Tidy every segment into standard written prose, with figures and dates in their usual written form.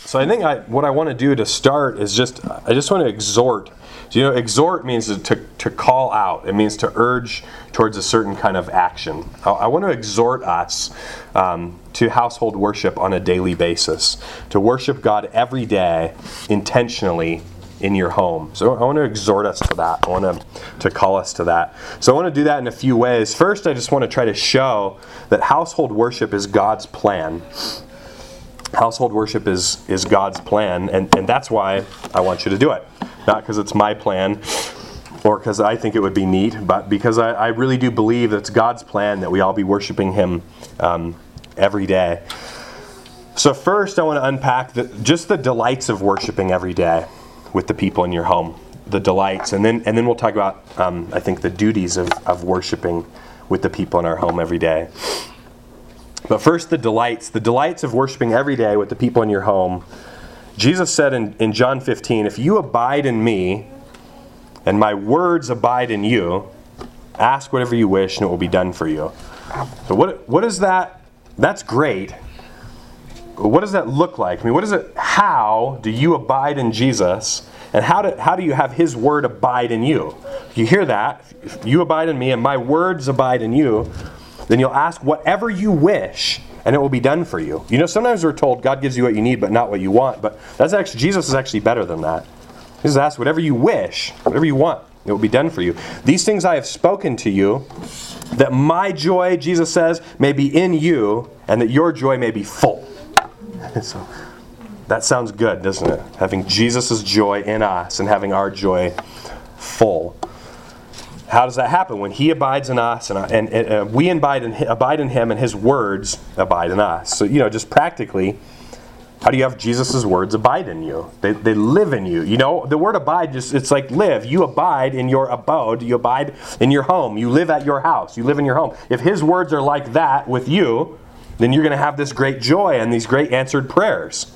So I think what I want to do to start is I just want to exhort. So, exhort means to call out. It means to urge towards a certain kind of action. I want to exhort us to household worship on a daily basis, to worship God every day intentionally in your home. So I want to exhort us to that. I want to call us to that. So I want to do that in a few ways. First, I just want to try to show that household worship is God's plan. Household worship is God's plan, and that's why I want you to do it. Not because it's my plan or because I think it would be neat, but because I really do believe that it's God's plan that we all be worshiping Him every day. So first, I want to unpack just the delights of worshiping every day with the people in your home. The delights, and then we'll talk about I think the duties of worshiping with the people in our home every day. But first, the delights of worshiping every day with the people in your home. Jesus said in John 15, if you abide in me and my words abide in you, ask whatever you wish and it will be done for you. So what is that? That's great. What does that look like? I mean, how do you abide in Jesus? And how do you have His word abide in you? If you hear that, if you abide in me and my words abide in you, then you'll ask whatever you wish, and it will be done for you. Sometimes we're told God gives you what you need, but not what you want. But Jesus is actually better than that. He says, ask whatever you wish, whatever you want, it will be done for you. These things I have spoken to you, that my joy, Jesus says, may be in you, and that your joy may be full. So that sounds good, doesn't it? Having Jesus' joy in us and having our joy full. How does that happen? When He abides in us and we abide in Him and His words abide in us. So, just practically, how do you have Jesus' words abide in you? They live in you. The word abide, it's like live. You abide in your abode. You abide in your home. You live at your house. You live in your home. If His words are like that with you, then you're going to have this great joy and these great answered prayers.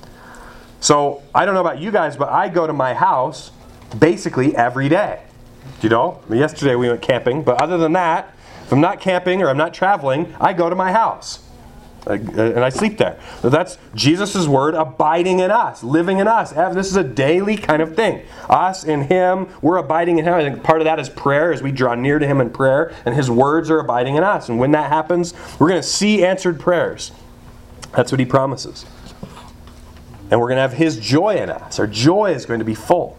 So, I don't know about you guys, but I go to my house basically every day. Yesterday we went camping, but other than that, if I'm not camping or I'm not traveling, I go to my house. And I sleep there. So that's Jesus' word abiding in us, living in us. This is a daily kind of thing. Us and Him, we're abiding in Him. I think part of that is prayer as we draw near to Him in prayer, and His words are abiding in us. And when that happens, we're going to see answered prayers. That's what He promises. And we're going to have His joy in us. Our joy is going to be full.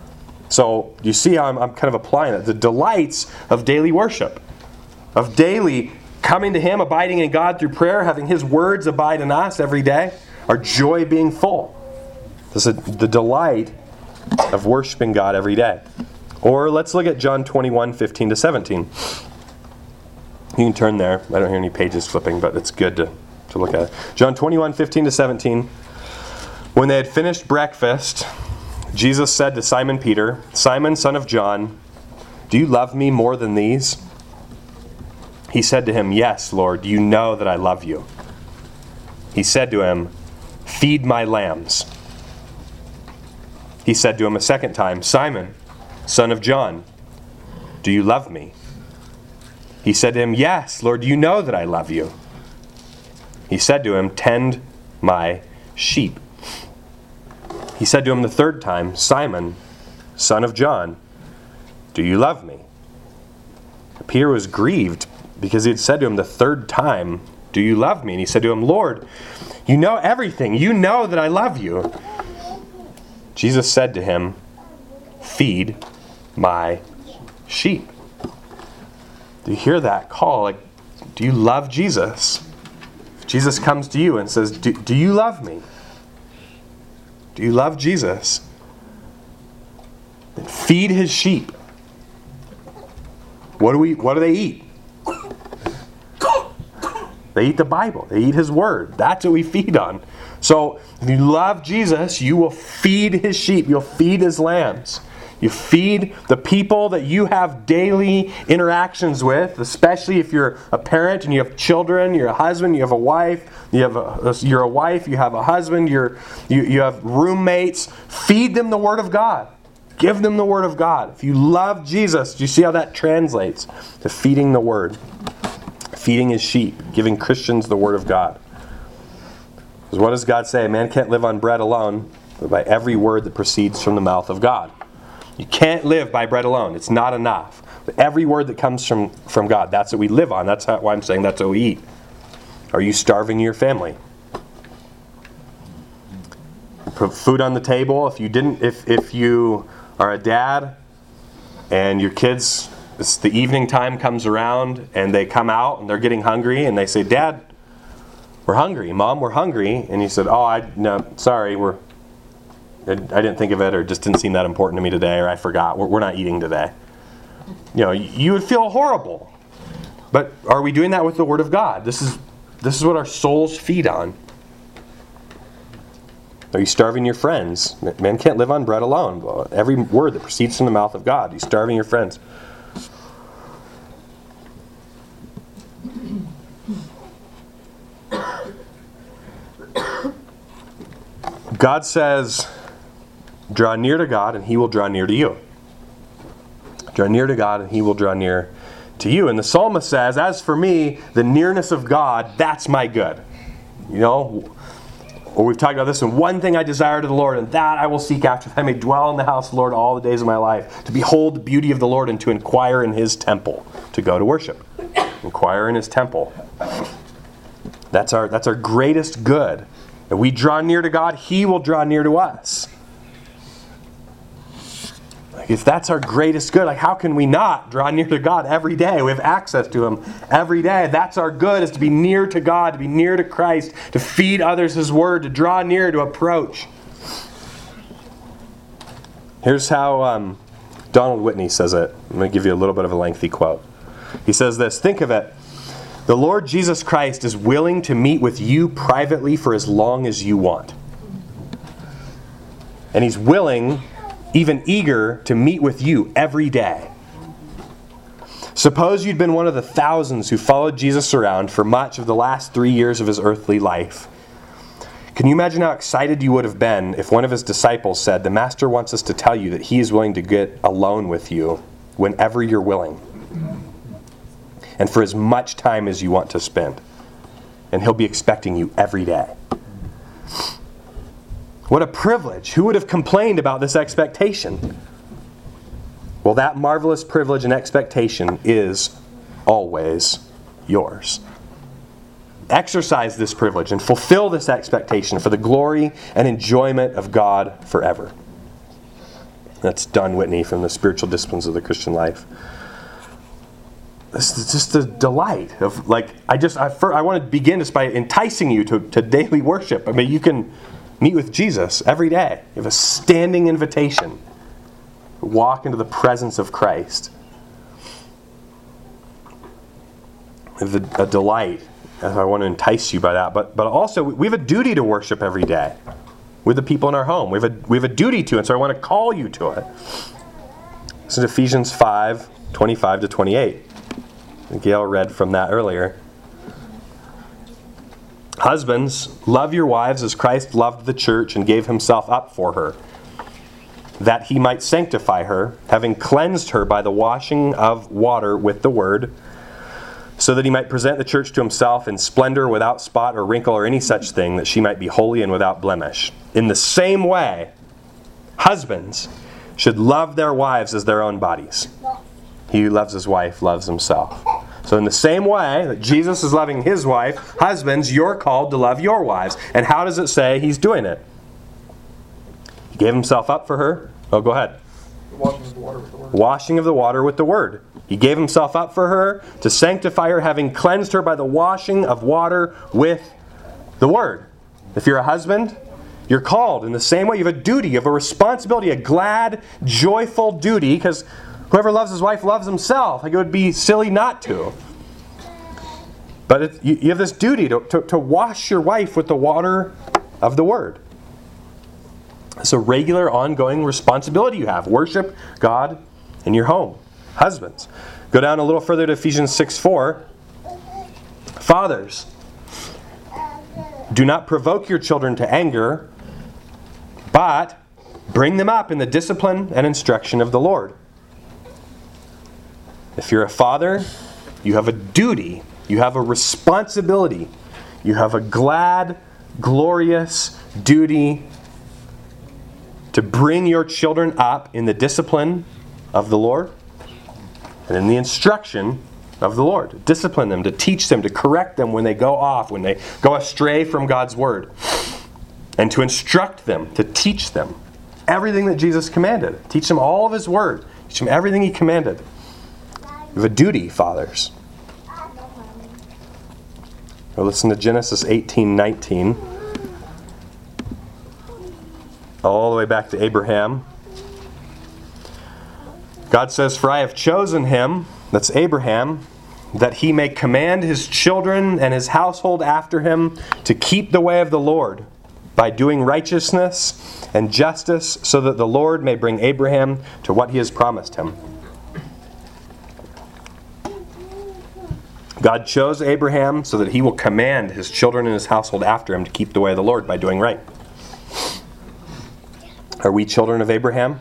So you see how I'm kind of applying that. The delights of daily worship, of daily coming to Him, abiding in God through prayer, having His words abide in us every day, our joy being full. This is the delight of worshiping God every day. Or let's look at John 21, 15 to 17. You can turn there. I don't hear any pages flipping, but it's good to look at it. John 21, 15 to 17. When they had finished breakfast, Jesus said to Simon Peter, Simon, son of John, do you love me more than these? He said to him, yes, Lord, you know that I love you. He said to him, feed my lambs. He said to him a second time, Simon, son of John, do you love me? He said to him, yes, Lord, you know that I love you. He said to him, tend my sheep. He said to him the third time, Simon, son of John, do you love me? Peter was grieved because he had said to him the third time, do you love me? And he said to him, Lord, you know everything. You know that I love you. Jesus said to him, feed my sheep. Do you hear that call? Do you love Jesus? If Jesus comes to you and says, do you love me? Do you love Jesus? Then feed His sheep. What do they eat? They eat the Bible. They eat His word. That's what we feed on. So if you love Jesus, you will feed His sheep. You'll feed His lambs. You feed the people that you have daily interactions with, especially if you're a parent and you have children, you're a husband, you have a wife, you're a wife, you have a husband, you have roommates. Feed them the Word of God. Give them the Word of God. If you love Jesus, do you see how that translates to feeding the Word? Feeding His sheep, giving Christians the Word of God. Because what does God say? Man can't live on bread alone, but by every word that proceeds from the mouth of God. You can't live by bread alone. It's not enough. But every word that comes from God, that's what we live on. That's why I'm saying that's what we eat. Are you starving your family? Put food on the table. If you are a dad and your kids, the evening time comes around and they come out and they're getting hungry and they say, Dad, we're hungry. Mom, we're hungry. And you said, no, sorry, I didn't think of it, or just didn't seem that important to me today, or I forgot. We're not eating today. You would feel horrible. But are we doing that with the Word of God? This is what our souls feed on. Are you starving your friends? Man can't live on bread alone. Every word that proceeds from the mouth of God. You're starving your friends. God says, draw near to God and He will draw near to you. Draw near to God and He will draw near to you. And the psalmist says, as for me, the nearness of God, that's my good. Or we've talked about this, and one thing I desire to the Lord, and that I will seek after, that I may dwell in the house of the Lord all the days of my life, to behold the beauty of the Lord and to inquire in His temple, to go to worship. Inquire in His temple. That's our greatest good. If we draw near to God, He will draw near to us. If that's our greatest good, how can we not draw near to God every day? We have access to Him every day. That's our good, is to be near to God, to be near to Christ, to feed others His Word, to draw near, to approach. Here's how Donald Whitney says it. I'm going to give you a little bit of a lengthy quote. He says this, think of it. The Lord Jesus Christ is willing to meet with you privately for as long as you want. And He's willing, even eager, to meet with you every day. Suppose you'd been one of the thousands who followed Jesus around for much of the last 3 years of His earthly life. Can you imagine how excited you would have been if one of His disciples said, the Master wants us to tell you that He is willing to get alone with you whenever you're willing, and for as much time as you want to spend. And He'll be expecting you every day. What a privilege. Who would have complained about this expectation? Well, that marvelous privilege and expectation is always yours. Exercise this privilege and fulfill this expectation for the glory and enjoyment of God forever. That's Don Whitney from the Spiritual Disciplines of the Christian Life. This is just a delight of I want to begin just by enticing you to daily worship. I mean, you can meet with Jesus every day. You have a standing invitation. Walk into the presence of Christ. A delight. I want to entice you by that. But also, we have a duty to worship every day with the people in our home. We have a duty to, and so I want to call you to it. This is Ephesians 5, 25 to 28. Gail read from that earlier. Husbands, love your wives as Christ loved the church and gave Himself up for her, that He might sanctify her, having cleansed her by the washing of water with the word, so that He might present the church to Himself in splendor, without spot or wrinkle or any such thing, that she might be holy and without blemish. In the same way, husbands should love their wives as their own bodies. He who loves his wife loves himself. So in the same way that Jesus is loving His wife, husbands, you're called to love your wives. And how does it say He's doing it? He gave Himself up for her. Oh, go ahead. The washing of the water with the word. Washing of the water with the word. He gave Himself up for her to sanctify her, having cleansed her by the washing of water with the word. If you're a husband, you're called in the same way. You have a duty, you have a responsibility, a glad, joyful duty, because whoever loves his wife loves himself. It would be silly not to. But you have this duty to wash your wife with the water of the Word. It's a regular, ongoing responsibility you have. Worship God in your home. Husbands. Go down a little further to Ephesians 6:4. Fathers, do not provoke your children to anger, but bring them up in the discipline and instruction of the Lord. If you're a father, you have a duty, you have a responsibility, you have a glad, glorious duty to bring your children up in the discipline of the Lord and in the instruction of the Lord. To discipline them, to teach them, to correct them when they go off, when they go astray from God's word. And to instruct them, to teach them everything that Jesus commanded. Teach them all of his word. Teach them everything he commanded. You have a duty, fathers. Well, listen to Genesis 18:19. All the way back to Abraham. God says, "For I have chosen him," that's Abraham, "that he may command his children and his household after him to keep the way of the Lord by doing righteousness and justice, so that the Lord may bring Abraham to what he has promised him." God chose Abraham so that he will command his children and his household after him to keep the way of the Lord by doing right. Are we children of Abraham?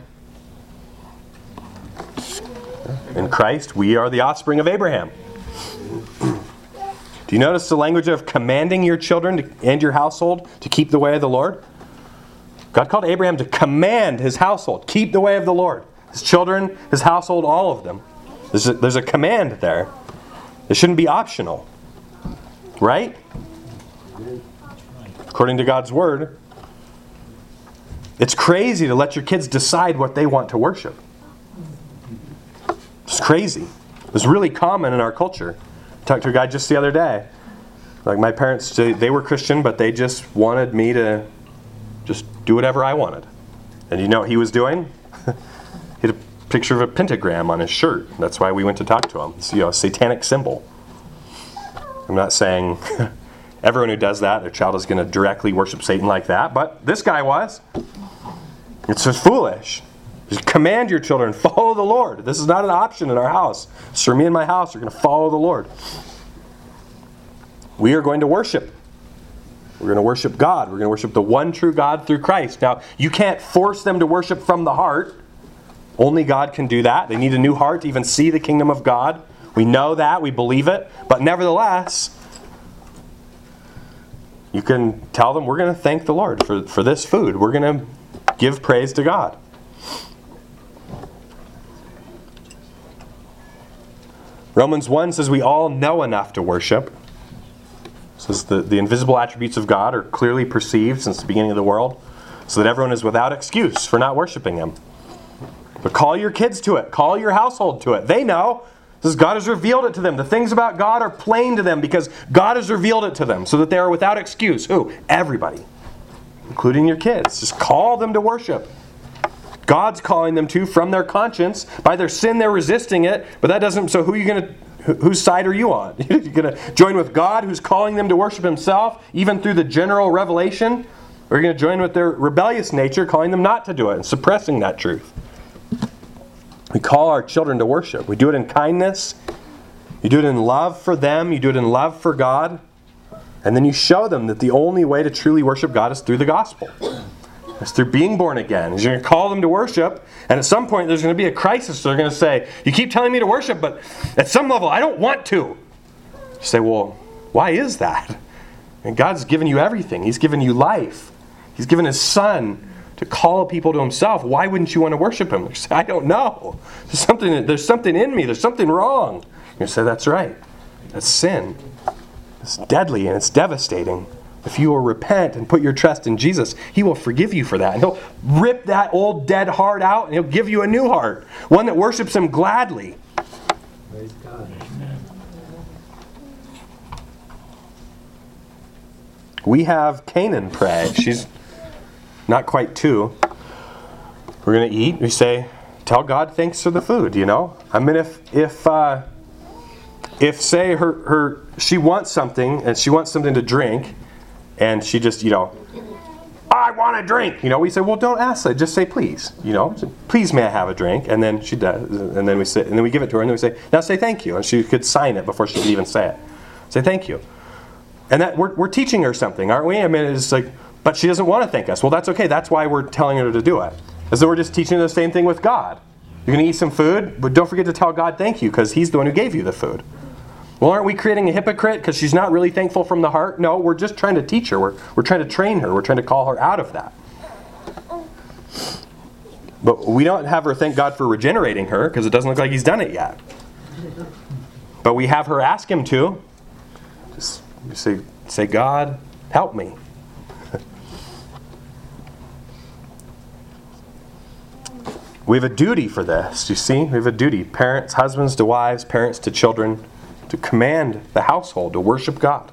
In Christ, we are the offspring of Abraham. Do you notice the language of commanding your children and your household to keep the way of the Lord? God called Abraham to command his household, keep the way of the Lord. His children, his household, all of them. There's a command there. It shouldn't be optional. Right? According to God's word. It's crazy to let your kids decide what they want to worship. It's crazy. It's really common in our culture. I talked to a guy just the other day. Like, my parents, they were Christian, but they just wanted me to just do whatever I wanted. And you know what he was doing? He had a picture of a pentagram on his shirt. That's why we went to talk to him. It's, a satanic symbol. I'm not saying everyone who does that, their child is going to directly worship Satan like that, but this guy was. It's just foolish. Just command your children, follow the Lord. This is not an option in our house. It's for me and my house, we're going to follow the Lord. We are going to worship. We're going to worship God. We're going to worship the one true God through Christ. Now, you can't force them to worship from the heart. Only God can do that. They need a new heart to even see the kingdom of God. We know that. We believe it. But nevertheless, you can tell them, we're going to thank the Lord for this food. We're going to give praise to God. Romans 1 says we all know enough to worship. It says the invisible attributes of God are clearly perceived since the beginning of the world, so that everyone is without excuse for not worshiping him. But call your kids to it. Call your household to it. They know. Because God has revealed it to them. The things about God are plain to them because God has revealed it to them so that they are without excuse. Who? Everybody. Including your kids. Just call them to worship. God's calling them to from their conscience. By their sin, they're resisting it. But that doesn't... So who are you going to... Whose side are you on? You're going to join with God, who's calling them to worship himself, even through the general revelation? Or are you going to join with their rebellious nature, calling them not to do it and suppressing that truth? We call our children to worship. We do it in kindness. You do it in love for them. You do it in love for God. And then you show them that the only way to truly worship God is through the gospel. It's through being born again. You're going to call them to worship, and at some point there's going to be a crisis. They're going to say, you keep telling me to worship, but at some level I don't want to. You say, well, why is that? And God's given you everything. He's given you life. He's given his son to call people to himself. Why wouldn't you want to worship him? You say, I don't know. There's something in me. There's something wrong. You say, that's right. That's sin. It's deadly and it's devastating. If you will repent and put your trust in Jesus, he will forgive you for that. And he'll rip that old dead heart out and he'll give you a new heart. One that worships him gladly. Praise God. We have Canaan pray. She's not quite 2. We're going to eat. We say, tell God thanks for the food, you know. I mean, if say she wants something and she wants something to drink, and she just, I want a drink. We say, well, don't ask that. Just say, please. Please, may I have a drink? And then she does. And then we say, and then we give it to her, and then we say, now say thank you. And she could sign it before she could even say it. Say thank you. And that we're teaching her something, aren't we? I mean, it's like, but she doesn't want to thank us. Well, that's okay. That's why we're telling her to do it. As though we're just teaching her the same thing with God. You're going to eat some food, but don't forget to tell God thank you, because he's the one who gave you the food. Well, aren't we creating a hypocrite because she's not really thankful from the heart? No, we're just trying to teach her. We're trying to train her. We're trying to call her out of that. But we don't have her thank God for regenerating her because it doesn't look like He's done it yet. But we have her ask Him to. Just say, God, help me. We have a duty for this. Do you see? We have a duty. Parents, husbands to wives, parents to children, to command the household to worship God.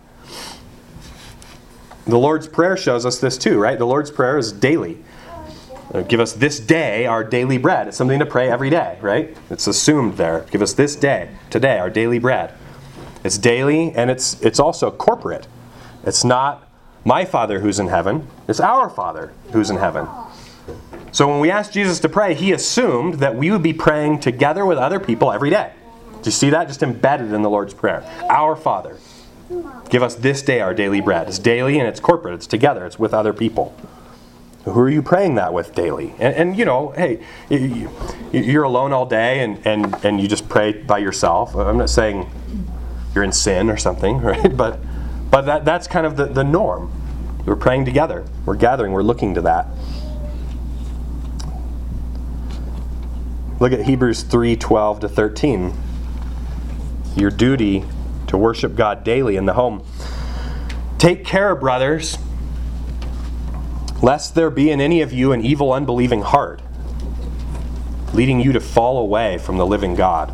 The Lord's Prayer shows us this too, right? The Lord's Prayer is daily. Give us this day our daily bread. It's something to pray every day, right? It's assumed there. Give us this day, today, our daily bread. It's daily and it's also corporate. It's not my Father who's in heaven. It's our Father who's in heaven. So when we asked Jesus to pray, He assumed that we would be praying together with other people every day. Do you see that? Just embedded in the Lord's Prayer. Our Father, give us this day our daily bread. It's daily and it's corporate. It's together. It's with other people. Who are you praying that with daily? And you know, hey, you're alone all day and you just pray by yourself. I'm not saying you're in sin or something, right? But that's kind of the norm. We're praying together. We're gathering. We're looking to that. Look at Hebrews 3:12-13. Your duty to worship God daily in the home. Take care, brothers, lest there be in any of you an evil, unbelieving heart, leading you to fall away from the living God.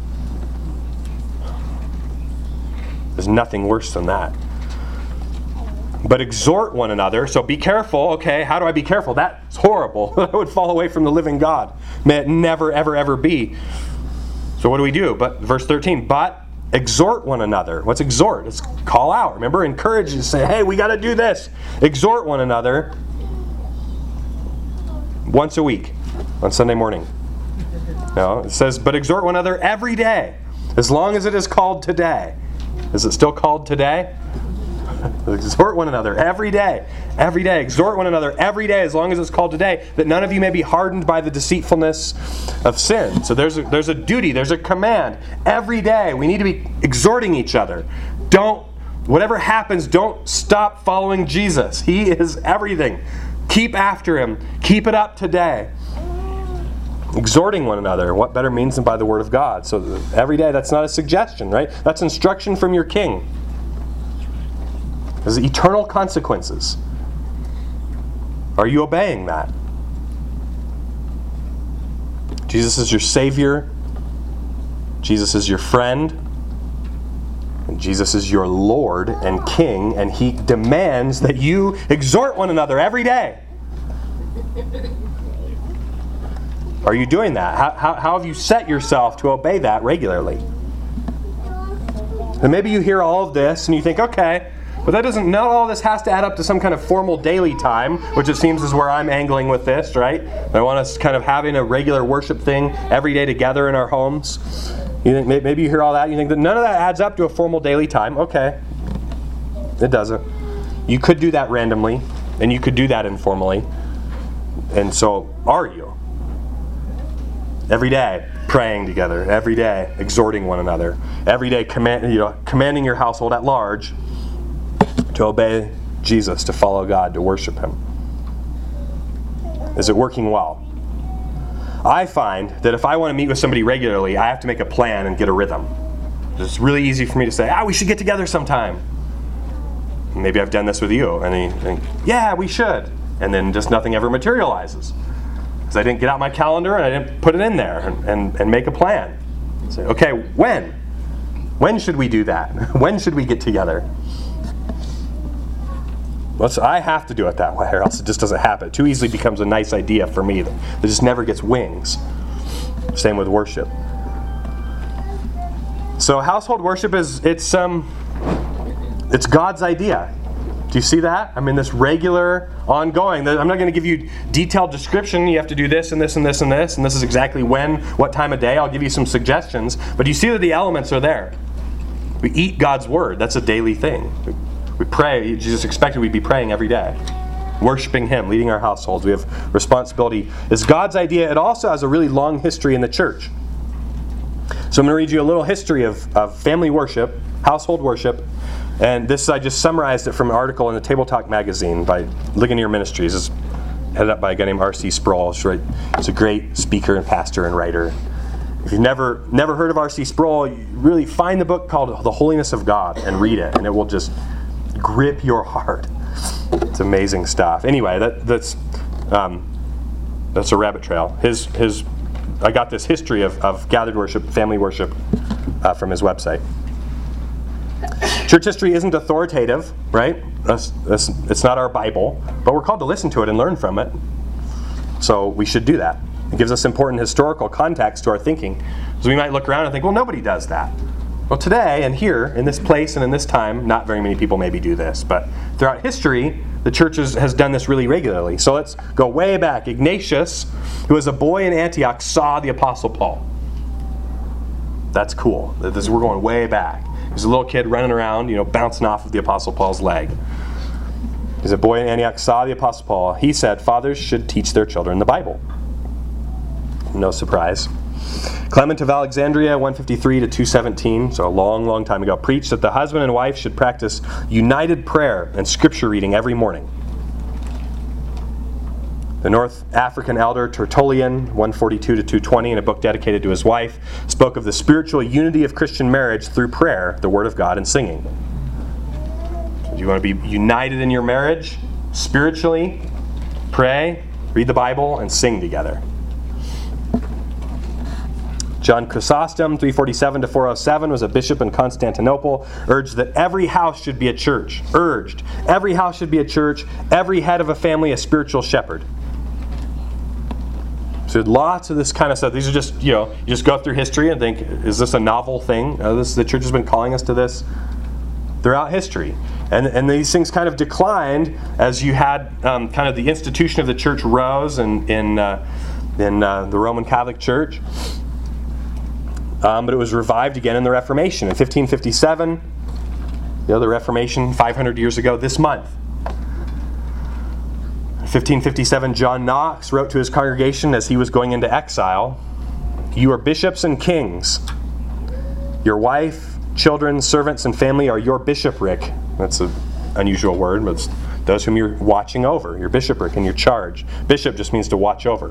There's nothing worse than that. But exhort one another. So be careful. Okay, how do I be careful? That's horrible. I would fall away from the living God. May it never, ever, ever be. So what do we do? But verse 13, but exhort one another. What's exhort? It's call out. Remember, encourage you. Say, hey, we got to do this. Exhort one another once a week on Sunday morning. No, it says, but exhort one another every day, as long as it is called today. Is it still called today? Exhort one another every day. Every day. Exhort one another every day, as long as it's called today, that none of you may be hardened by the deceitfulness of sin. So there's a duty, there's a command. Every day we need to be exhorting each other. Whatever happens, don't stop following Jesus. He is everything. Keep after Him. Keep it up today. Exhorting one another. What better means than by the Word of God? So every day, that's not a suggestion, right? That's instruction from your King. There's eternal consequences. Are you obeying that? Jesus is your Savior. Jesus is your friend. And Jesus is your Lord and King, and He demands that you exhort one another every day. Are you doing that? How have you set yourself to obey that regularly? And maybe you hear all of this and you think, okay, but not all this has to add up to some kind of formal daily time, which it seems is where I'm angling with this, right? I want us kind of having a regular worship thing every day together in our homes. You think maybe you hear all that, you think that none of that adds up to a formal daily time. Okay. It doesn't. You could do that randomly, and you could do that informally. And so, are you? Every day, praying together. Every day, exhorting one another. Every day, commanding your household at large to obey Jesus, to follow God, to worship Him. Is it working well? I find that if I want to meet with somebody regularly, I have to make a plan and get a rhythm. It's really easy for me to say, we should get together sometime. Maybe I've done this with you. And you think, yeah, we should. And then just nothing ever materializes. Because I didn't get out my calendar and I didn't put it in there and make a plan. Say, okay, when? When should we do that? When should we get together? Well, so I have to do it that way, or else it just doesn't happen. It too easily becomes a nice idea for me that just never gets wings. Same with worship. So household worship it's God's idea. Do you see that? I mean, this regular, ongoing. I'm not going to give you detailed description. You have to do this and this and this and this, and this is exactly when, what time of day. I'll give you some suggestions. But you see that the elements are there. We eat God's Word. That's a daily thing. We pray. Jesus expected we'd be praying every day. Worshiping Him, leading our households. We have responsibility. It's God's idea. It also has a really long history in the church. So I'm going to read you a little history of family worship household worship. And this, I just summarized it from an article in the Table Talk magazine by Ligonier Ministries. It's headed up by a guy named R.C. Sproul. He's a great speaker and pastor and writer. If you've never heard of R.C. Sproul, you really find the book called The Holiness of God and read it, and it will just grip your heart. It's amazing stuff. Anyway, that's a rabbit trail. I got this history of gathered worship, family worship, from his website. Church history isn't authoritative, right? It's not our Bible, but we're called to listen to it and learn from it. So we should do that. It gives us important historical context to our thinking. So we might look around and think, well, nobody does that. Well, today and here, in this place and in this time, not very many people maybe do this. But throughout history, the church has done this really regularly. So let's go way back. Ignatius, who was a boy in Antioch, saw the Apostle Paul. That's cool. We're going way back. He's a little kid running around, bouncing off of the Apostle Paul's leg. He's a boy in Antioch, saw the Apostle Paul. He said, fathers should teach their children the Bible. No surprise. Clement of Alexandria, 153 to 217, so a long, long time ago, preached that the husband and wife should practice united prayer and scripture reading every morning. The North African elder Tertullian, 142 to 220, in a book dedicated to his wife, spoke of the spiritual unity of Christian marriage through prayer, the Word of God, and singing. Do you want to be united in your marriage spiritually? Pray, read the Bible, and sing together. John Chrysostom, 347 to 407, was a bishop in Constantinople, urged that every house should be a church. Every house should be a church, every head of a family a spiritual shepherd. So lots of this kind of stuff. These are just, you just go through history and think, is this a novel thing? The church has been calling us to this throughout history. And these things kind of declined as you had kind of the institution of the church rose in the Roman Catholic Church. But it was revived again in the Reformation. In 1557, the Reformation, 500 years ago this month. In 1557, John Knox wrote to his congregation as he was going into exile, "You are bishops and kings. Your wife, children, servants, and family are your bishopric." That's an unusual word, but it's those whom you're watching over, your bishopric and your charge. Bishop just means to watch over.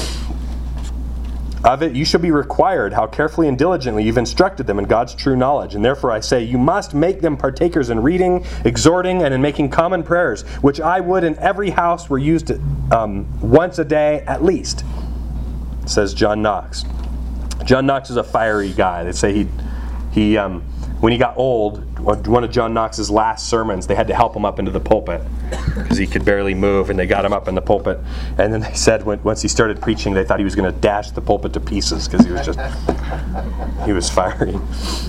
Of it you shall be required how carefully and diligently you've instructed them in God's true knowledge. And therefore I say, you must make them partakers in reading, exhorting, and in making common prayers, which I would in every house were used once a day at least, says John Knox. John Knox is a fiery guy. They say he when he got old, one of John Knox's last sermons, they had to help him up into the pulpit because he could barely move, and they got him up in the pulpit. And then they said once he started preaching, they thought he was going to dash the pulpit to pieces because he was fiery.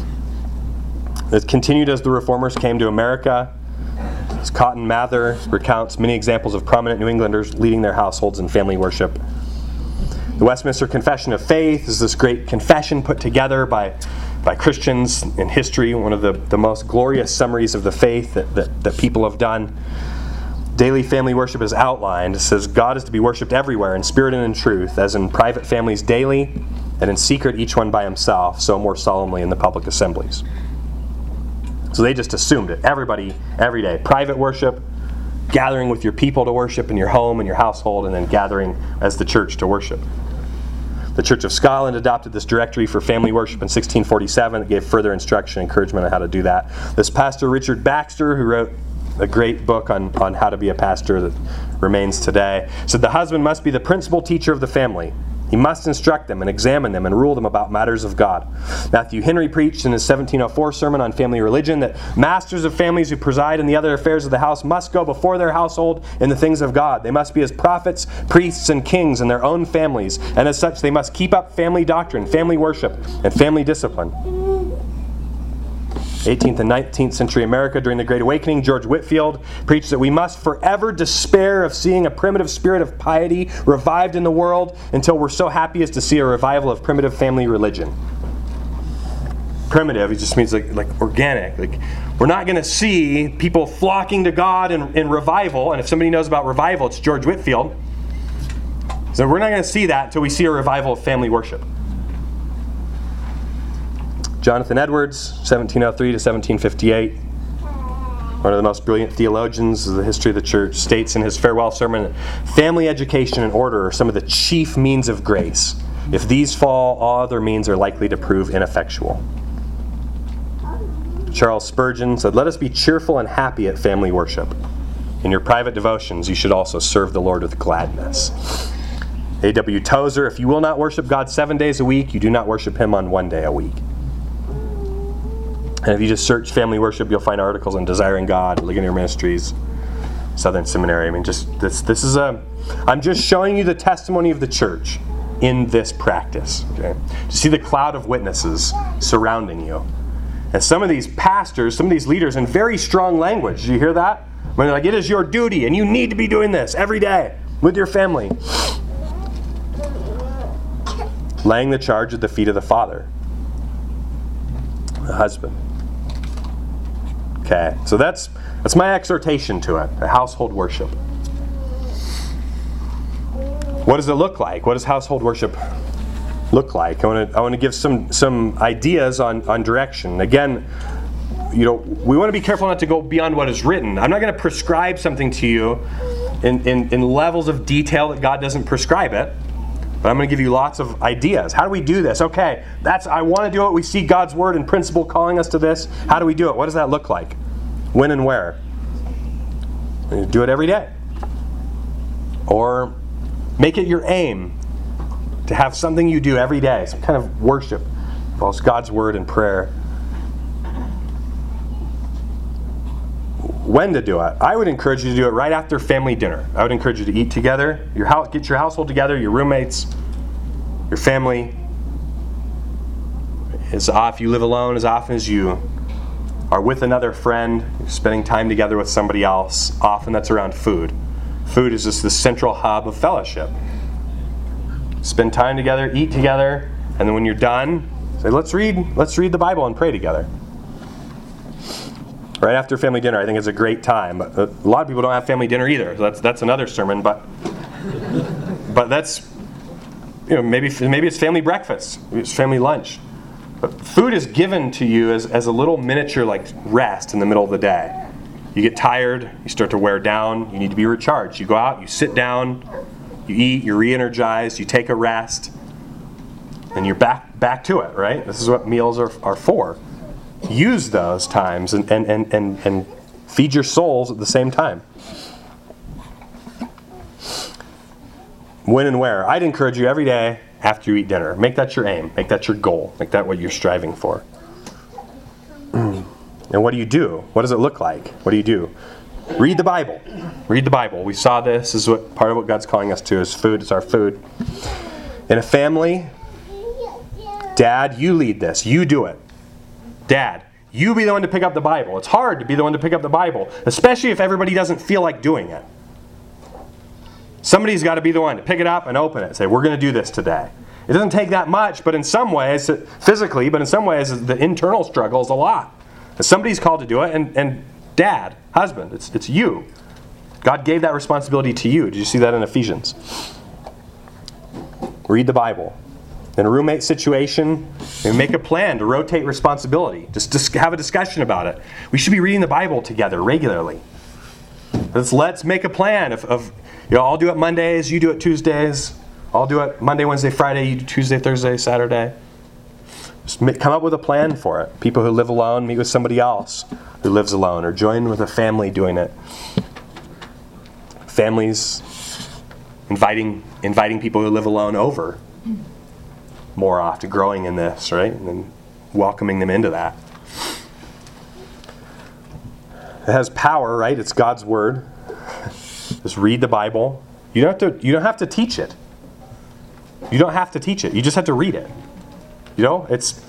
It continued as the Reformers came to America. As Cotton Mather recounts many examples of prominent New Englanders leading their households in family worship. The Westminster Confession of Faith is this great confession put together by Christians in history, one of the most glorious summaries of the faith that people have done. Daily family worship is outlined. It says, God is to be worshipped everywhere in spirit and in truth, as in private families daily, and in secret each one by himself, so more solemnly in the public assemblies. So they just assumed it. Everybody, every day. Private worship, gathering with your people to worship in your home and your household, and then gathering as the church to worship. The Church of Scotland adopted this directory for family worship in 1647. It gave further instruction and encouragement on how to do that. This pastor, Richard Baxter, who wrote a great book on how to be a pastor that remains today, said the husband must be the principal teacher of the family. He must instruct them and examine them and rule them about matters of God. Matthew Henry preached in his 1704 sermon on family religion that masters of families who preside in the other affairs of the house must go before their household in the things of God. They must be as prophets, priests, and kings in their own families, and as such they must keep up family doctrine, family worship, and family discipline. 18th and 19th century America during the Great Awakening, George Whitefield preached that we must forever despair of seeing a primitive spirit of piety revived in the world until we're so happy as to see a revival of primitive family religion. Primitive, it just means like organic. Like we're not going to see people flocking to God in revival, and if somebody knows about revival, it's George Whitefield. So we're not going to see that until we see a revival of family worship. Jonathan Edwards, 1703 to 1758. One of the most brilliant theologians of the history of the church, states in his farewell sermon, family education and order are some of the chief means of grace. If these fall, all other means are likely to prove ineffectual. Charles Spurgeon said, let us be cheerful and happy at family worship. In your private devotions, you should also serve the Lord with gladness. A.W. Tozer, if you will not worship God 7 days a week, you do not worship Him on 1 day a week. And if you just search family worship, you'll find articles on Desiring God, Ligonier Ministries, Southern Seminary. I mean, just this is I'm just showing you the testimony of the church in this practice. Okay? To see the cloud of witnesses surrounding you. And some of these pastors, some of these leaders in very strong language. Do you hear that? When they're like, it is your duty and you need to be doing this every day with your family. Laying the charge at the feet of the father. The husband. Okay, so that's my exhortation to it, a household worship. What does it look like? What does household worship look like? I want to give some ideas on direction. Again, we want to be careful not to go beyond what is written. I'm not going to prescribe something to you in levels of detail that God doesn't prescribe it. But I'm going to give you lots of ideas. How do we do this? Okay, I want to do it. We see God's word and principle calling us to this. How do we do it? What does that look like? When and where? Do it every day. Or make it your aim to have something you do every day, some kind of worship, involves God's word and prayer. When to do it? I would encourage you to do it right after family dinner. I would encourage you to eat together, get your household together, your roommates, your family. If you live alone, as often as you are with another friend, you're spending time together with somebody else, often that's around food. Food is just the central hub of fellowship. Spend time together, eat together, and then when you're done, say, let's read the Bible and pray together. Right after family dinner, I think is a great time. A lot of people don't have family dinner either. So that's another sermon. But that's maybe it's family breakfast, maybe it's family lunch. But food is given to you as a little miniature rest in the middle of the day. You get tired, you start to wear down, you need to be recharged. You go out, you sit down, you eat, you're re-energized, you take a rest, and you're back to it. Right? This is what meals are for. Use those times and feed your souls at the same time. When and where? I'd encourage you every day after you eat dinner. Make that your aim. Make that your goal. Make that what you're striving for. And what do you do? What does it look like? What do you do? Read the Bible. Read the Bible. We saw this. This is part of what God's calling us to is food. It's our food. In a family, Dad, you lead this. You do it. Dad, you be the one to pick up the Bible. It's hard to be the one to pick up the Bible, especially if everybody doesn't feel like doing it. Somebody's got to be the one to pick it up and open it. Say, we're going to do this today. It doesn't take that much, but in some ways, physically, but in some ways, the internal struggle is a lot. Somebody's called to do it, and Dad, husband, it's you. God gave that responsibility to you. Did you see that in Ephesians? Read the Bible. In a roommate situation, make a plan to rotate responsibility. Just have a discussion about it. We should be reading the Bible together regularly. Let's make a plan of I'll do it Mondays, you do it Tuesdays. I'll do it Monday, Wednesday, Friday, you do Tuesday, Thursday, Saturday. Just come up with a plan for it. People who live alone, meet with somebody else who lives alone, or join with a family doing it. Families inviting people who live alone over more often, growing in this, right? And then welcoming them into that. It has power, right? It's God's word. Just read the Bible. You don't have to teach it. You don't have to teach it. You just have to read it. It's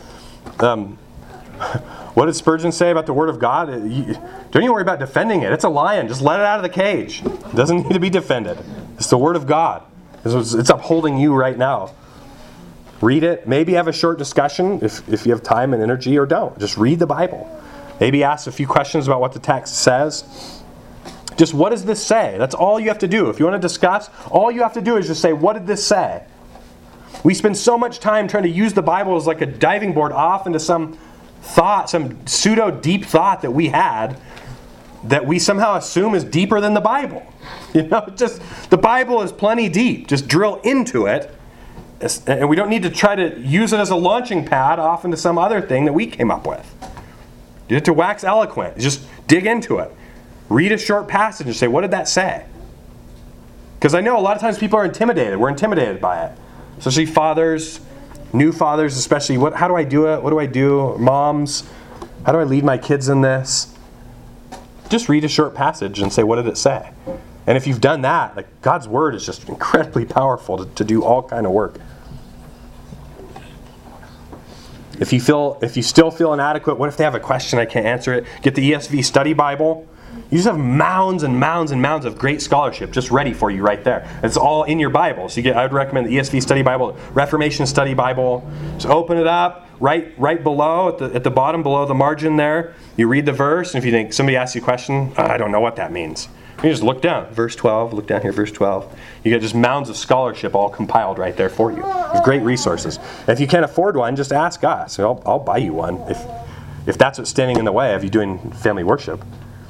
what did Spurgeon say about the Word of God? Don't even worry about defending it. It's a lion. Just let it out of the cage. It doesn't need to be defended. It's the Word of God. It's upholding you right now. Read it. Maybe have a short discussion if you have time and energy, or don't. Just read the Bible. Maybe ask a few questions about what the text says. Just what does this say? That's all you have to do. If you want to discuss, all you have to do is just say, what did this say? We spend so much time trying to use the Bible as like a diving board off into some thought, some pseudo deep thought that we had that we somehow assume is deeper than the Bible. Just the Bible is plenty deep. Just drill into it. And we don't need to try to use it as a launching pad off into some other thing that we came up with. You have to wax eloquent. Just dig into it. Read a short passage and say, what did that say? Because I know a lot of times people are intimidated. We're intimidated by it. Especially fathers, new fathers especially. How do I do it? What do I do? Moms, how do I lead my kids in this? Just read a short passage and say, what did it say? And if you've done that, like God's Word is just incredibly powerful to do all kind of work. If you still feel inadequate, what if they have a question, I can't answer it? Get the ESV Study Bible. You just have mounds and mounds and mounds of great scholarship just ready for you right there. It's all in your Bible. So I would recommend the ESV Study Bible, Reformation Study Bible. Just open it up, right below, at the bottom below the margin there. You read the verse, and if you think somebody asks you a question, I don't know what that means. You just look down, verse 12, look down here, verse 12. You get just mounds of scholarship all compiled right there for you. There's great resources. And if you can't afford one, just ask us. I'll buy you one if that's what's standing in the way of you doing family worship.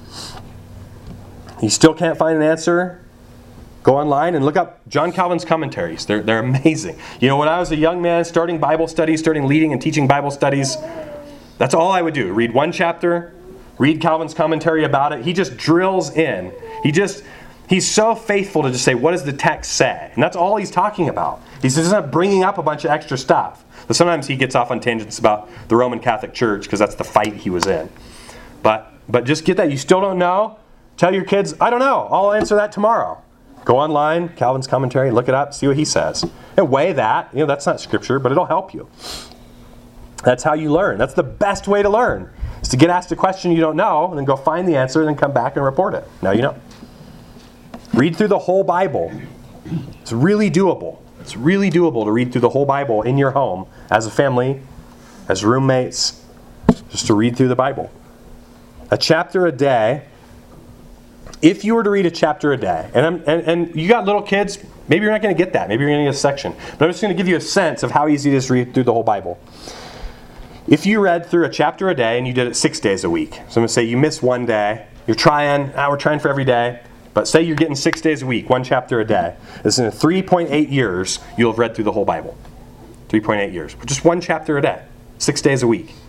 You still can't find an answer? Go online and look up John Calvin's commentaries. They're amazing. When I was a young man starting Bible studies, starting leading and teaching Bible studies, that's all I would do. Read one chapter, read Calvin's commentary about it. He just drills in. He's so faithful to just say, what does the text say? And that's all he's talking about. He's just not bringing up a bunch of extra stuff. But sometimes he gets off on tangents about the Roman Catholic Church because that's the fight he was in. But just get that. You still don't know? Tell your kids, I don't know. I'll answer that tomorrow. Go online, Calvin's commentary, look it up, see what he says. And weigh that. That's not scripture, but it'll help you. That's how you learn. That's the best way to learn. Is to get asked a question you don't know, and then go find the answer, and then come back and report it. Now you know. Read through the whole Bible. It's really doable. It's really doable to read through the whole Bible in your home, as a family, as roommates, just to read through the Bible. A chapter a day. If you were to read a chapter a day, and you got little kids, maybe you're not going to get that. Maybe you're going to get a section. But I'm just going to give you a sense of how easy it is to read through the whole Bible. If you read through a chapter a day and you did it 6 days a week, so I'm going to say you miss one day, we're trying for every day, but say you're getting 6 days a week, one chapter a day. This is in 3.8 years, you'll have read through the whole Bible. 3.8 years. Just one chapter a day, 6 days a week.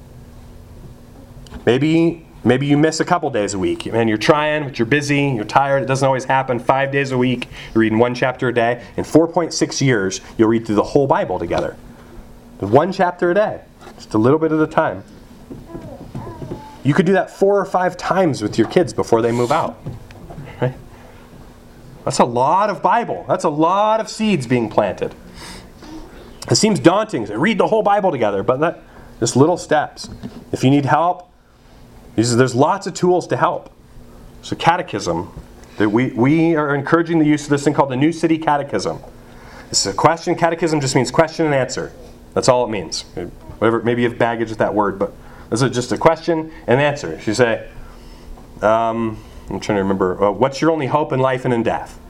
Maybe you miss a couple days a week. And you're trying, but you're busy, you're tired, it doesn't always happen. 5 days a week, you're reading one chapter a day. In 4.6 years, you'll read through the whole Bible together. One chapter a day, just a little bit at a time. You could do that 4 or 5 times with your kids before they move out. Right? That's a lot of Bible. That's a lot of seeds being planted. It seems daunting to read the whole Bible together, but just little steps. If you need help, there's lots of tools to help. So catechism, that we are encouraging the use of this thing called the New City Catechism. This is a question. Catechism just means question and answer. That's all it means. Whatever, maybe you have baggage with that word, but this is just a question and answer. You say, I'm trying to remember, what's your only hope in life and in death?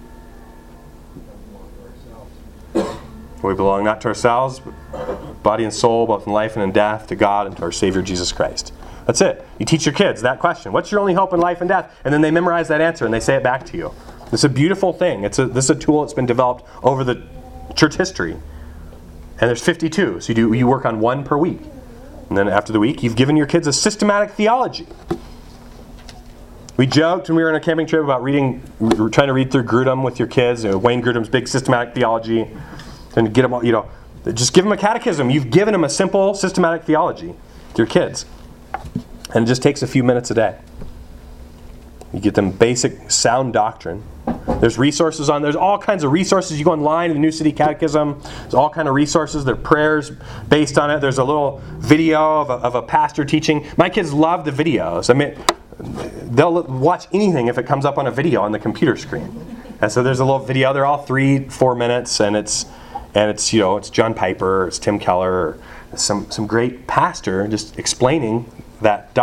We belong not to ourselves, but body and soul, both in life and in death, to God and to our Savior Jesus Christ. That's it. You teach your kids that question. What's your only hope in life and death? And then they memorize that answer and they say it back to you. It's a beautiful thing. This is a tool that's been developed over the church history. And there's 52, so you work on one per week. And then after the week, you've given your kids a systematic theology. We joked when we were on a camping trip about we were trying to read through Grudem with your kids, Wayne Grudem's big systematic theology, and get them all, just give them a catechism. You've given them a simple systematic theology to your kids. And it just takes a few minutes a day. You get them basic sound doctrine. There's resources there's all kinds of resources. You go online in the New City Catechism. There's all kinds of resources. There are prayers based on it. There's a little video of a pastor teaching. My kids love the videos. I mean, they'll watch anything if it comes up on a video on the computer screen. And so there's a little video. They're all 3-4 minutes, and it's it's John Piper, or it's Tim Keller, or some great pastor just explaining that